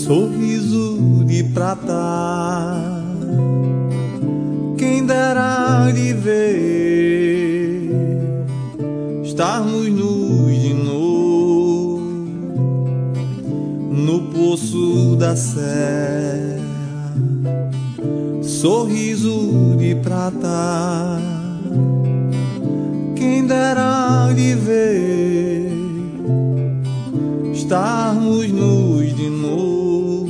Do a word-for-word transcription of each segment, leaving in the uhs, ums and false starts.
sorriso de prata. Quem dera lhe ver, estarmos nus de novo no poço da serra. Sorriso de prata. Quem dera lhe ver, estarmos nus de novo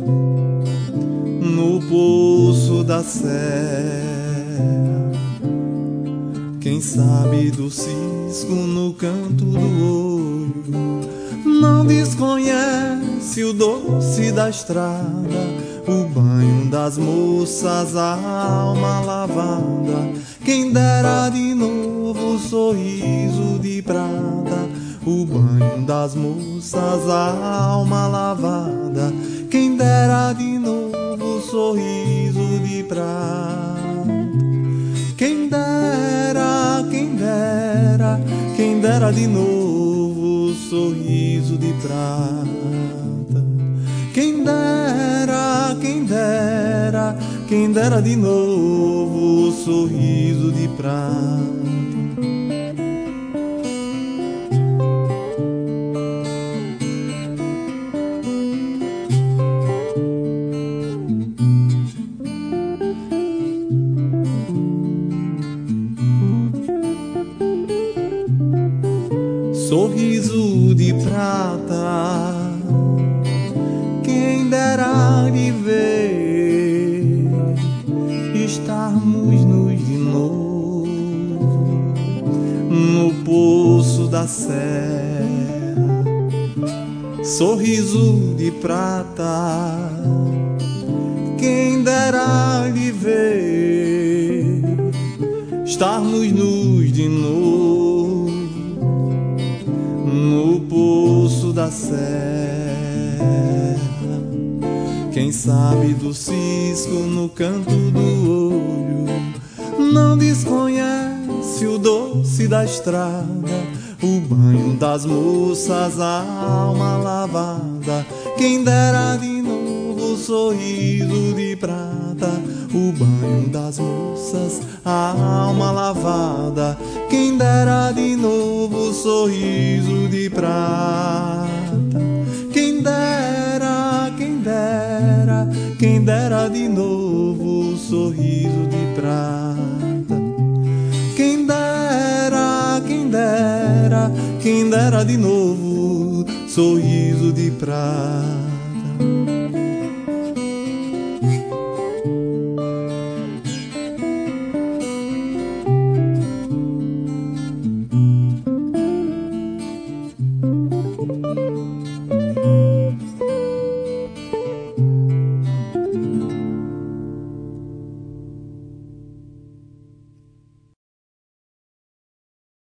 no poço da serra. Quem sabe do cisco no canto do olho não desconhece o doce da estrada, o banho das moças, a alma lavada. Quem dera de novo o sorriso de prata, o banho das moças, a alma lavada. Quem dera de novo o sorriso de prata. Quem dera, quem dera, quem dera de novo o sorriso de prata. Quem dera, quem dera, quem dera de novo o sorriso de prata. Sorriso de prata. Quem dera lhe ver, estarmos nus de novo no poço da serra. Sorriso de prata. Quem dera lhe ver, estarmos nus de novo no poço da serra. Quem sabe do cisco no canto do olho não desconhece o doce da estrada, o banho das moças, a alma lavada. Quem dera de novo o sorriso de prata, o banho das moças, a alma lavada. Quem dera de novo o sorriso de prata. Quem dera, quem dera, quem dera de novo o sorriso de prata. Quem dera, quem dera, quem dera de novo sorriso de prata.